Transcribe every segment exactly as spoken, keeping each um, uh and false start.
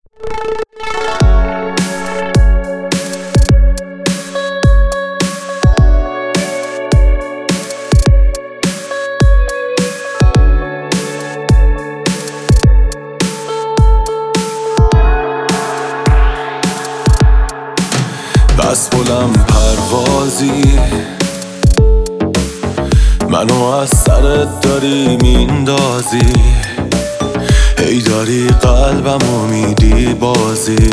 بس بلند پروازی منو از سرت داری میندازی، هی داری قلبمو میدی بازی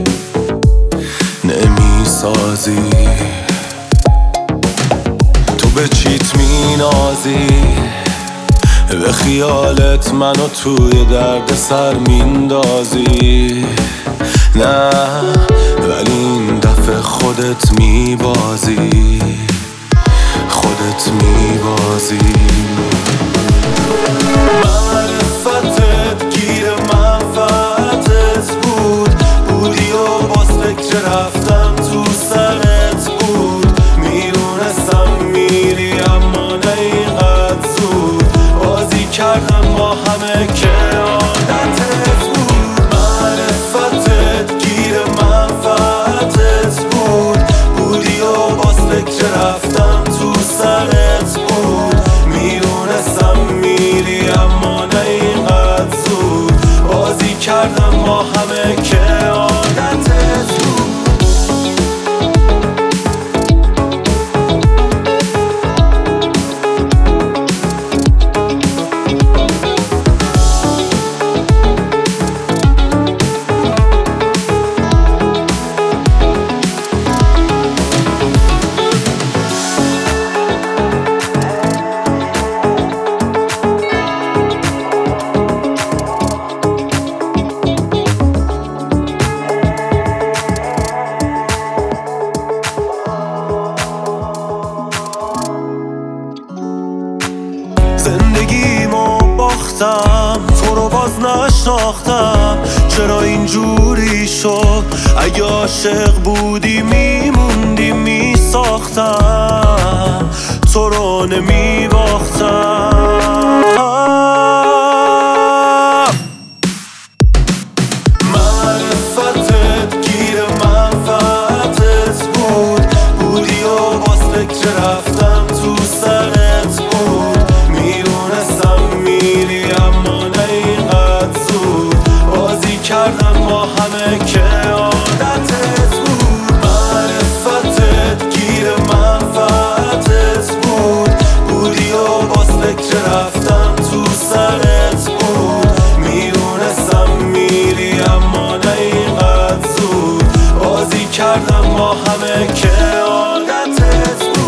نمیسازی. تو به چیت مینازی، به خیالت منو توی درد سر میندازی. نه ولی این دفعه خودت میبازی، خودت میبازی. معرفتت گیر منفعتت بود، بودی و باز فکر رفتم تو سرت بود. میدونستم میری اما نه اینقدر زود، بازی کردم با همه که عادتت بود. معرفتت گیر منفعتت بود، بودی و باز فکر رفتم تو سرت بود. میدونستم میری اما نه اینقدر زود، بازی کردم با همه که عادتت بود. زندگیمو باختم، تو رو باز نشناختم. چرا اینجوری شد؟ اگه عاشق بودی میموندی میساختم، تو رو نمیباختم. معرفتت گیر منفعتت بود، بودی و باز فکر رفتم تو سرت بود. میدونستم میری اما نه اینقدر زود، بازی کردم با همه که عادتت بود. معرفتت گیر منفعتت بود، بودی و باز فکر رفتم تو سرت بود. میدونستم میری اما نه اینقدر زود، بازی کردم با همه که عادتت بود.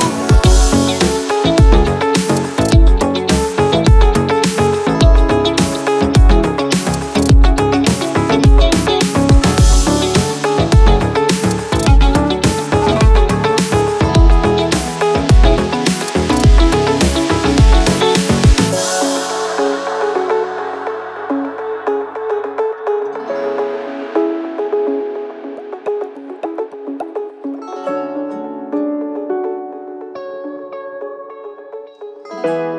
you